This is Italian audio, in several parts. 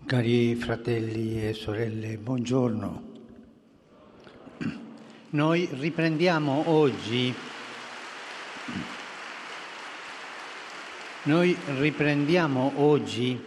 Cari fratelli e sorelle, buongiorno. Noi riprendiamo oggi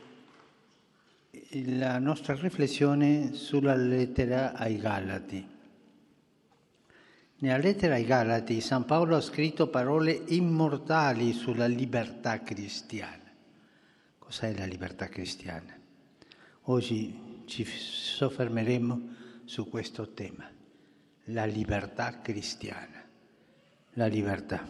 la nostra riflessione sulla lettera ai Galati. Nella lettera ai Galati San Paolo ha scritto parole immortali sulla libertà cristiana. Cos'è la libertà cristiana? Oggi ci soffermeremo su questo tema, la libertà cristiana. La libertà.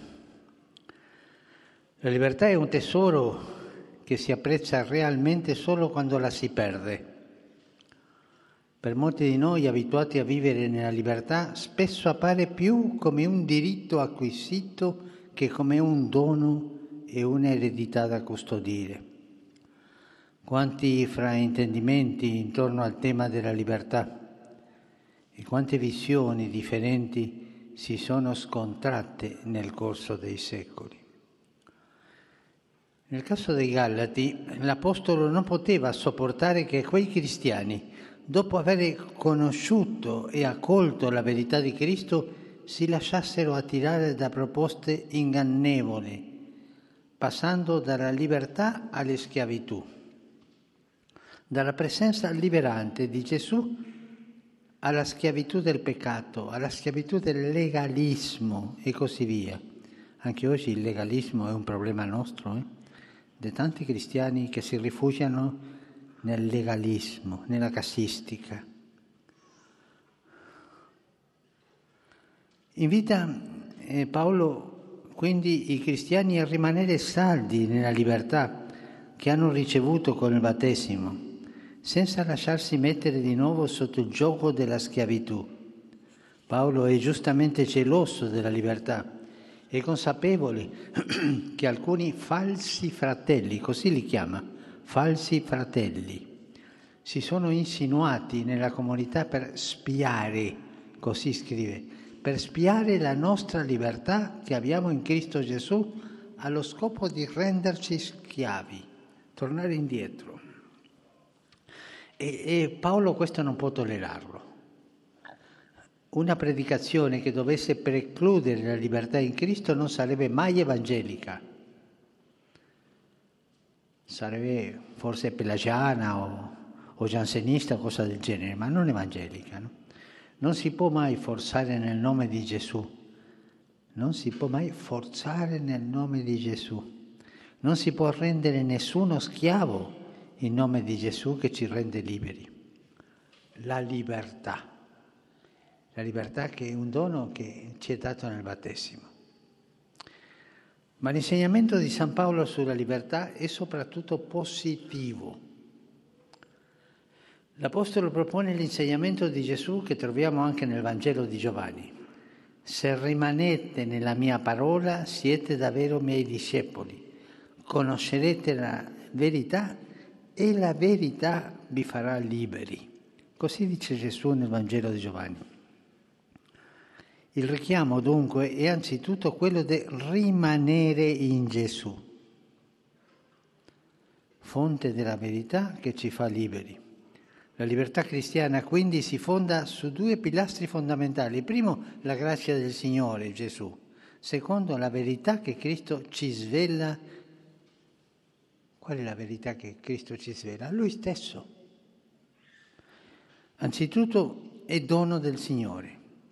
La libertà è un tesoro che si apprezza realmente solo quando la si perde. Per molti di noi abituati a vivere nella libertà, spesso appare più come un diritto acquisito che come un dono e un'eredità da custodire. Quanti fraintendimenti intorno al tema della libertà e quante visioni differenti si sono scontrate nel corso dei secoli. Nel caso dei Galati, l'Apostolo non poteva sopportare che quei cristiani, dopo aver conosciuto e accolto la verità di Cristo, si lasciassero attirare da proposte ingannevoli, passando dalla libertà alle schiavitù, dalla presenza liberante di Gesù alla schiavitù del peccato, alla schiavitù del legalismo e così via. Anche oggi il legalismo è un problema nostro, di tanti cristiani che si rifugiano nel legalismo, nella casistica. Invita Paolo quindi i cristiani a rimanere saldi nella libertà che hanno ricevuto con il battesimo, senza lasciarsi mettere di nuovo sotto il giogo della schiavitù. Paolo è giustamente geloso della libertà, è consapevole che alcuni falsi fratelli, così li chiama, falsi fratelli, si sono insinuati nella comunità per spiare, così scrive, per spiare la nostra libertà che abbiamo in Cristo Gesù allo scopo di renderci schiavi, tornare indietro. E Paolo questo non può tollerarlo. Una predicazione che dovesse precludere la libertà in Cristo non sarebbe mai evangelica. Sarebbe forse pelagiana o giansenista o cosa del genere, ma non evangelica. No? Non si può mai forzare nel nome di Gesù. Non si può mai forzare nel nome di Gesù. Non si può rendere nessuno schiavo in nome di Gesù che ci rende liberi. La libertà che è un dono che ci è dato nel battesimo. Ma l'insegnamento di San Paolo sulla libertà è soprattutto positivo. L'Apostolo propone l'insegnamento di Gesù che troviamo anche nel Vangelo di Giovanni. Se rimanete nella mia parola, siete davvero miei discepoli. Conoscerete la verità e la verità vi farà liberi. Così dice Gesù nel Vangelo di Giovanni. Il richiamo dunque è anzitutto quello di rimanere in Gesù, fonte della verità che ci fa liberi. La libertà cristiana quindi si fonda su due pilastri fondamentali. Primo, la grazia del Signore Gesù. Secondo, la verità che Cristo ci svela. Qual è la verità che Cristo ci svela? Lui stesso. Anzitutto è dono del Signore.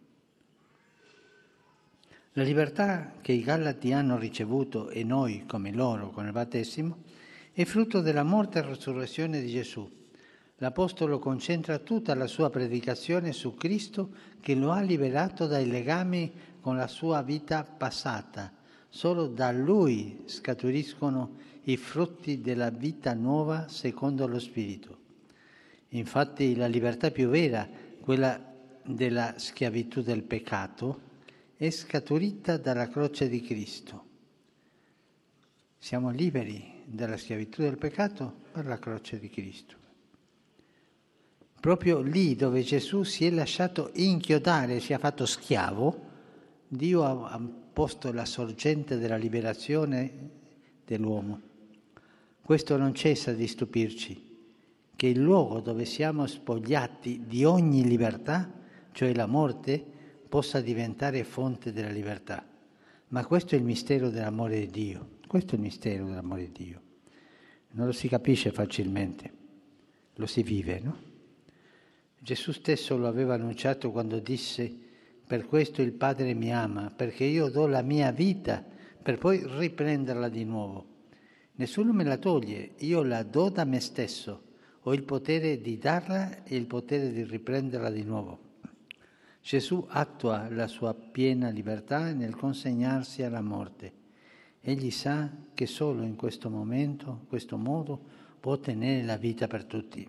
La libertà che i Galati hanno ricevuto e noi come loro con il battesimo è frutto della morte e resurrezione di Gesù. L'Apostolo concentra tutta la sua predicazione su Cristo che lo ha liberato dai legami con la sua vita passata. Solo da Lui scaturiscono i frutti della vita nuova secondo lo Spirito. Infatti la libertà più vera, quella della schiavitù del peccato, è scaturita dalla croce di Cristo. Siamo liberi dalla schiavitù del peccato per la croce di Cristo. Proprio lì dove Gesù si è lasciato inchiodare, si è fatto schiavo, Dio ha posto la sorgente della liberazione dell'uomo. Questo non cessa di stupirci, che il luogo dove siamo spogliati di ogni libertà, cioè la morte, possa diventare fonte della libertà. Ma questo è il mistero dell'amore di Dio. Questo è il mistero dell'amore di Dio. Non lo si capisce facilmente, lo si vive, no? Gesù stesso lo aveva annunciato quando disse: per questo il Padre mi ama, perché io do la mia vita per poi riprenderla di nuovo. Nessuno me la toglie, io la do da me stesso. Ho il potere di darla e il potere di riprenderla di nuovo. Gesù attua la sua piena libertà nel consegnarsi alla morte. Egli sa che solo in questo momento, in questo modo, può ottenere la vita per tutti.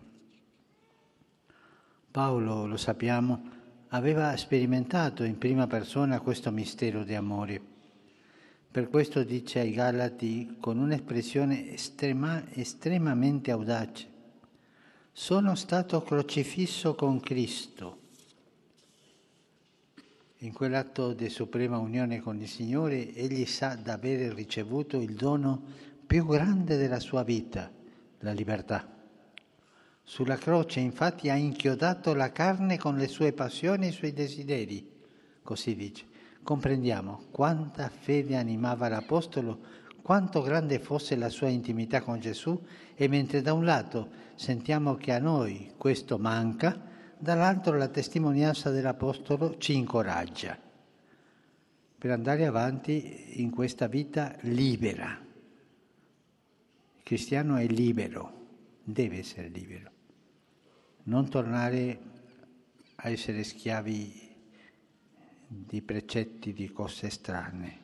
Paolo, lo sappiamo, aveva sperimentato in prima persona questo mistero di amore. Per questo dice ai Galati con un'espressione estremamente audace: sono stato crocifisso con Cristo. In quell'atto di suprema unione con il Signore, egli sa d'aver ricevuto il dono più grande della sua vita, la libertà. Sulla croce, infatti, ha inchiodato la carne con le sue passioni e i suoi desideri, così dice. Comprendiamo quanta fede animava l'Apostolo, quanto grande fosse la sua intimità con Gesù, e mentre da un lato sentiamo che a noi questo manca, dall'altro la testimonianza dell'Apostolo ci incoraggia per andare avanti in questa vita libera. Il cristiano è libero, deve essere libero, non tornare a essere schiavi di precetti, di cose strane.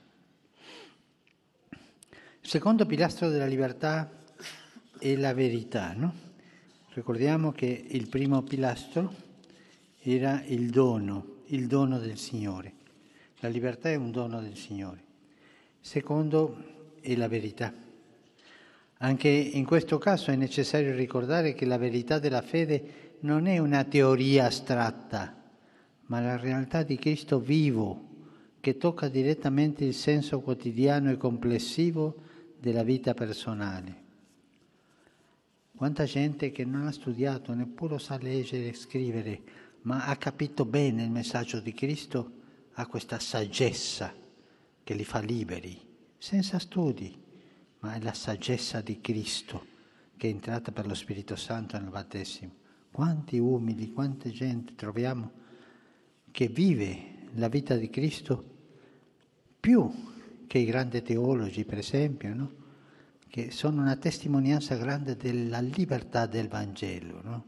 Il secondo pilastro della libertà è la verità, no? Ricordiamo che il primo pilastro era il dono del Signore. La libertà è un dono del Signore. Il secondo è la verità. Anche in questo caso è necessario ricordare che la verità della fede non è una teoria astratta, ma la realtà di Cristo vivo, che tocca direttamente il senso quotidiano e complessivo della vita personale. Quanta gente che non ha studiato, neppure sa leggere e scrivere, ma ha capito bene il messaggio di Cristo, ha questa saggezza che li fa liberi, senza studi, ma è la saggezza di Cristo che è entrata per lo Spirito Santo nel battesimo. Quanti umili, quanta gente troviamo che vive la vita di Cristo più che i grandi teologi, per esempio, no? Che sono una testimonianza grande della libertà del Vangelo, no?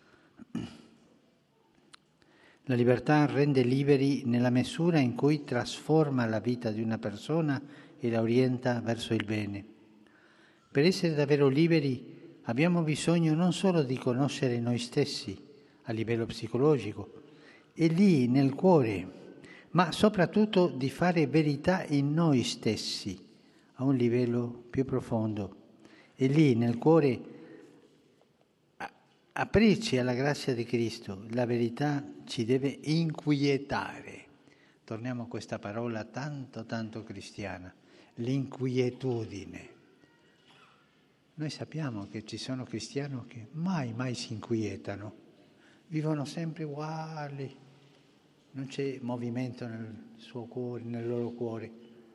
La libertà rende liberi nella misura in cui trasforma la vita di una persona e la orienta verso il bene. Per essere davvero liberi abbiamo bisogno non solo di conoscere noi stessi a livello psicologico, è lì nel cuore, ma soprattutto di fare verità in noi stessi a un livello più profondo. È lì nel cuore aprirci alla grazia di Cristo. La verità ci deve inquietare. Torniamo a questa parola tanto cristiana, l'inquietudine. Noi sappiamo che ci sono cristiani che mai si inquietano, vivono sempre uguali, non c'è movimento nel suo cuore, nel loro cuore.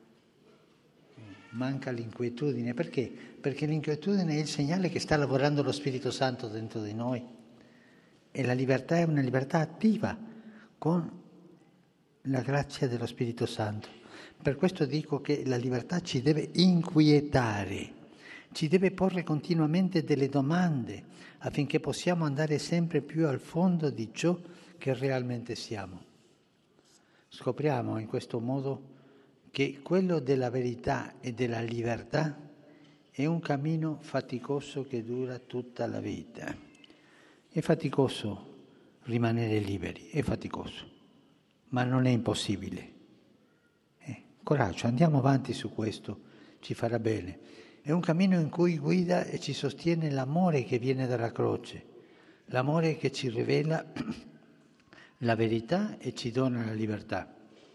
Manca l'inquietudine. Perché? Perché l'inquietudine è il segnale che sta lavorando lo Spirito Santo dentro di noi. E la libertà è una libertà attiva con la grazia dello Spirito Santo. Per questo dico che la libertà ci deve inquietare, ci deve porre continuamente delle domande affinché possiamo andare sempre più al fondo di ciò che realmente siamo. Scopriamo in questo modo che quello della verità e della libertà è un cammino faticoso che dura tutta la vita. È faticoso rimanere liberi, è faticoso, ma non è impossibile. Coraggio, andiamo avanti su questo, ci farà bene. È un cammino in cui guida e ci sostiene l'amore che viene dalla croce, l'amore che ci rivela la verità e ci dona la libertà.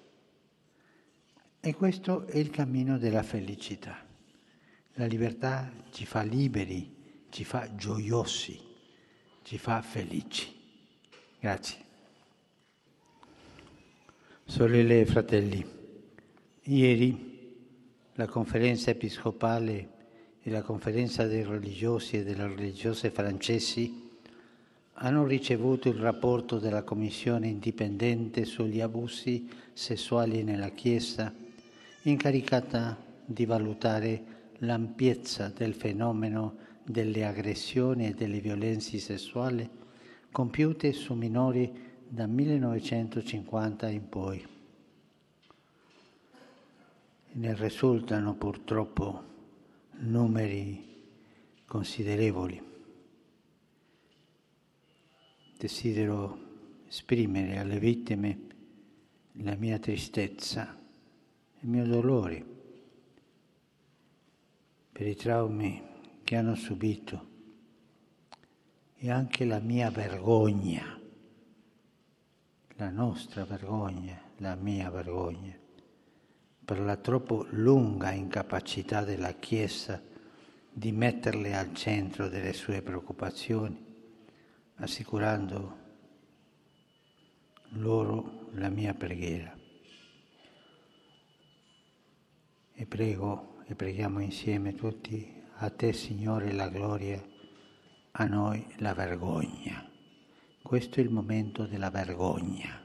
E questo è il cammino della felicità. La libertà ci fa liberi, ci fa gioiosi. ci fa felici. Grazie. Sorelle e fratelli, ieri la conferenza episcopale e la conferenza dei religiosi e delle religiose francesi hanno ricevuto il rapporto della Commissione indipendente sugli abusi sessuali nella Chiesa, incaricata di valutare l'ampiezza del fenomeno delle aggressioni e delle violenze sessuali compiute su minori da 1950 in poi. Ne risultano purtroppo numeri considerevoli. Desidero esprimere alle vittime la mia tristezza, il mio dolore per i traumi che hanno subito e anche la mia vergogna, la nostra vergogna, la mia vergogna, per la troppo lunga incapacità della Chiesa di metterle al centro delle sue preoccupazioni, assicurando loro la mia preghiera. E prego e preghiamo insieme tutti: a te, Signore, la gloria, a noi la vergogna. Questo è il momento della vergogna.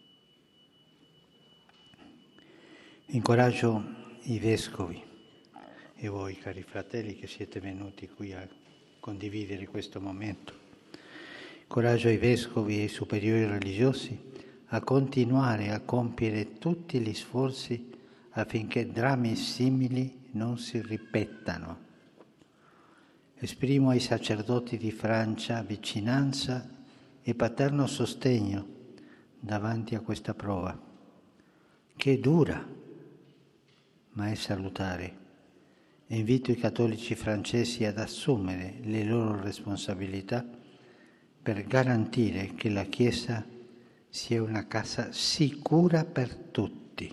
Incoraggio i vescovi e voi, cari fratelli, che siete venuti qui a condividere questo momento. Incoraggio i vescovi e i superiori religiosi a continuare a compiere tutti gli sforzi affinché drammi simili non si ripetano. Esprimo ai sacerdoti di Francia vicinanza e paterno sostegno davanti a questa prova, che è dura, ma è salutare. E invito i cattolici francesi ad assumere le loro responsabilità per garantire che la Chiesa sia una casa sicura per tutti.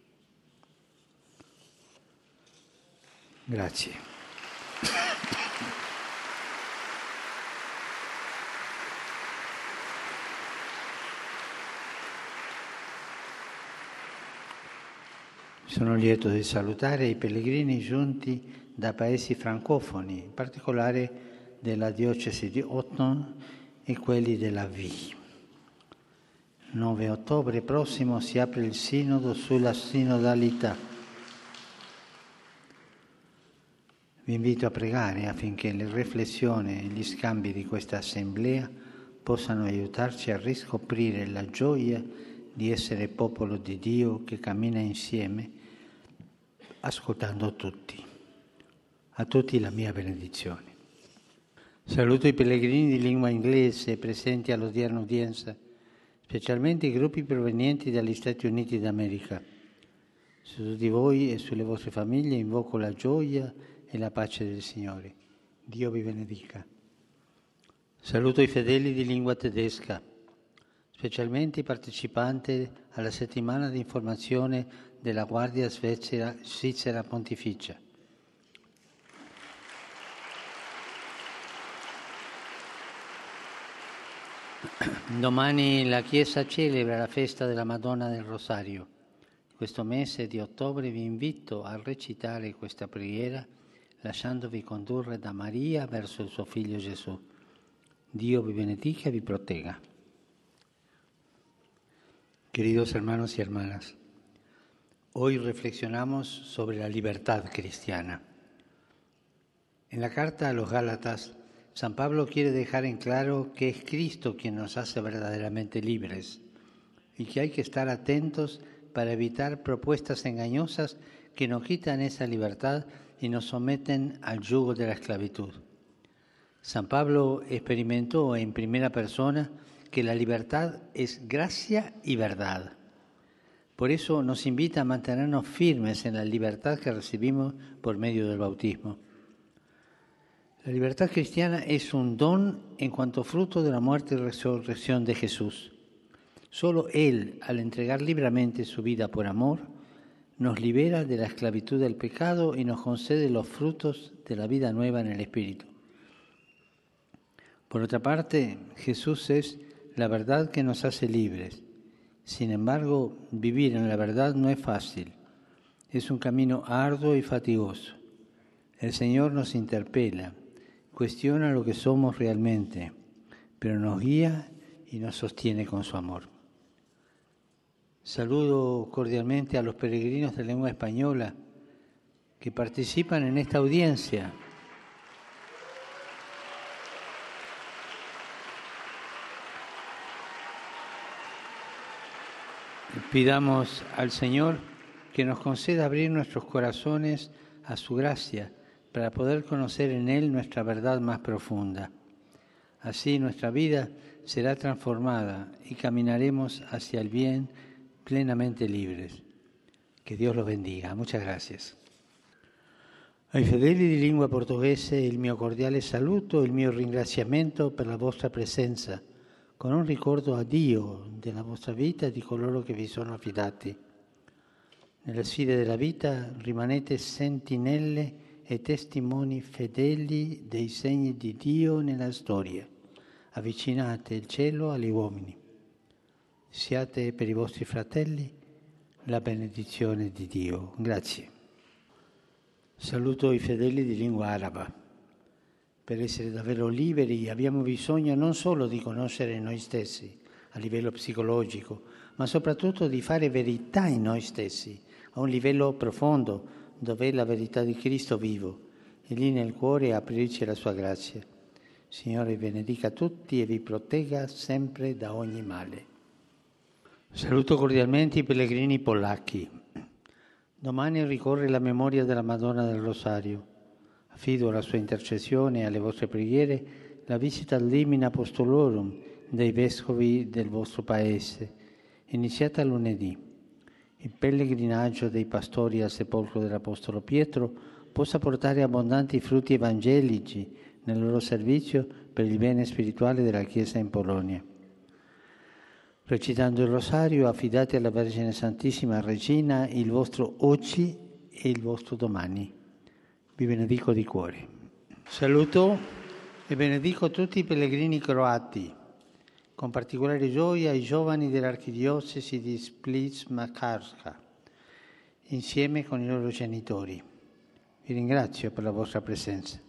Grazie. Sono lieto di salutare i pellegrini giunti da paesi francofoni, in particolare della diocesi di Autun e quelli della Vie. 9 ottobre prossimo si apre il sinodo sulla sinodalità. Vi invito a pregare affinché le riflessioni e gli scambi di questa assemblea possano aiutarci a riscoprire la gioia di essere popolo di Dio che cammina insieme, ascoltando tutti. A tutti la mia benedizione. Saluto i pellegrini di lingua inglese presenti all'odierna udienza, specialmente i gruppi provenienti dagli Stati Uniti d'America. Su tutti voi e sulle vostre famiglie invoco la gioia e la pace del Signore. Dio vi benedica. Saluto i fedeli di lingua tedesca, specialmente i partecipanti alla settimana di informazione della Guardia Svizzera Pontificia. Domani la Chiesa celebra la festa della Madonna del Rosario. Questo mese di ottobre vi invito a recitare questa preghiera lasciandovi condurre da Maria verso il suo Figlio Gesù. Dio vi benedica y vi proteja. Queridos hermanos y hermanas, hoy reflexionamos sobre la libertad cristiana. En la carta a los Gálatas, San Pablo quiere dejar en claro que es Cristo quien nos hace verdaderamente libres y que hay que estar atentos para evitar propuestas engañosas que nos quitan esa libertad y nos someten al yugo de la esclavitud. San Pablo experimentó en primera persona que la libertad es gracia y verdad. Por eso nos invita a mantenernos firmes en la libertad que recibimos por medio del bautismo. La libertad cristiana es un don en cuanto fruto de la muerte y resurrección de Jesús. Solo Él, al entregar libremente su vida por amor, nos libera de la esclavitud del pecado y nos concede los frutos de la vida nueva en el Espíritu. Por otra parte, Jesús es la verdad que nos hace libres. Sin embargo, vivir en la verdad no es fácil. Es un camino arduo y fatigoso. El Señor nos interpela, cuestiona lo que somos realmente, pero nos guía y nos sostiene con su amor. Saludo cordialmente a los peregrinos de lengua española que participan en esta audiencia. Pidamos al Señor que nos conceda abrir nuestros corazones a su gracia para poder conocer en Él nuestra verdad más profunda. Así nuestra vida será transformada y caminaremos hacia el bien plenamente libres. Que Dios los bendiga. Muchas gracias. Ai fedeli di lingua portoghese il mio cordiale saluto e il mio ringraziamento per la vostra presenza, con un ricordo a Dio della vostra vita e di coloro che vi sono affidati. Nelle sfide della vita rimanete sentinelle e testimoni fedeli dei segni di Dio nella storia. Avvicinate il cielo agli uomini. Siate per i vostri fratelli la benedizione di Dio. Grazie. Saluto i fedeli di lingua araba. Per essere davvero liberi abbiamo bisogno non solo di conoscere noi stessi a livello psicologico, ma soprattutto di fare verità in noi stessi, a un livello profondo, dove è la verità di Cristo vivo, e lì nel cuore aprirci la sua grazia. Signore benedica tutti e vi protegga sempre da ogni male. Saluto cordialmente i pellegrini polacchi. Domani ricorre la memoria della Madonna del Rosario. Affido alla sua intercessione e alle vostre preghiere la visita al Limina Apostolorum dei vescovi del vostro paese, iniziata lunedì. Il pellegrinaggio dei pastori al sepolcro dell'Apostolo Pietro possa portare abbondanti frutti evangelici nel loro servizio per il bene spirituale della Chiesa in Polonia. Recitando il Rosario, affidate alla Vergine Santissima Regina il vostro oggi e il vostro domani. Vi benedico di cuore. Saluto e benedico tutti i pellegrini croati, con particolare gioia i giovani dell'archidiocesi di Split-Makarska, insieme con i loro genitori. Vi ringrazio per la vostra presenza.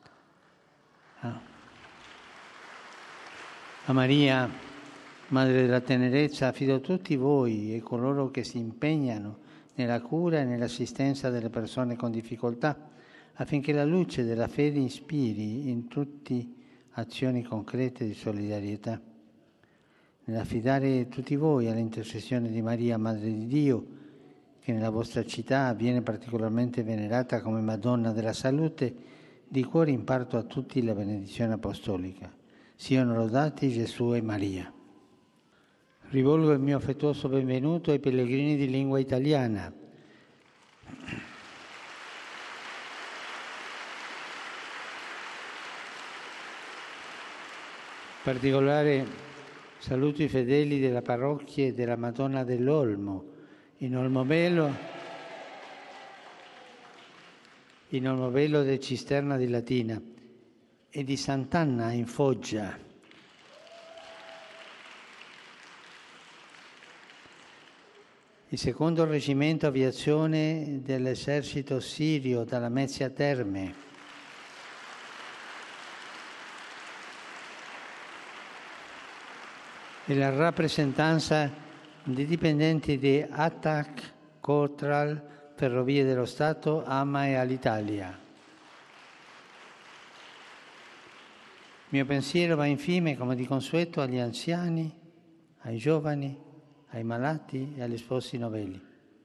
A Maria, Madre della Tenerezza, affido tutti voi e coloro che si impegnano nella cura e nell'assistenza delle persone con difficoltà, affinché la luce della fede ispiri in tutti azioni concrete di solidarietà. Nell'affidare tutti voi all'intercessione di Maria, Madre di Dio, che nella vostra città viene particolarmente venerata come Madonna della Salute, di cuore imparto a tutti la benedizione apostolica. Siano lodati Gesù e Maria. Rivolgo il mio affettuoso benvenuto ai pellegrini di lingua italiana. In particolare saluto i fedeli della parrocchia della Madonna dell'Olmo, in Olmobello di Cisterna di Latina e di Sant'Anna in Foggia. Il secondo reggimento aviazione dell'esercito sirio dalla Mezzia Terme. E la rappresentanza dei dipendenti di ATAC, Cotral, Ferrovie dello Stato, AMA e Alitalia. Il mio pensiero va infine, come di consueto, agli anziani, ai giovani, ai malati e agli sposi novelli.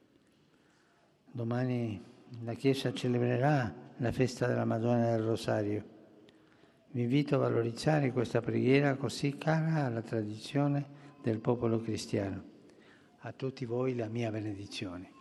Domani la Chiesa celebrerà la festa della Madonna del Rosario. Vi invito a valorizzare questa preghiera così cara alla tradizione del popolo cristiano. A tutti voi la mia benedizione.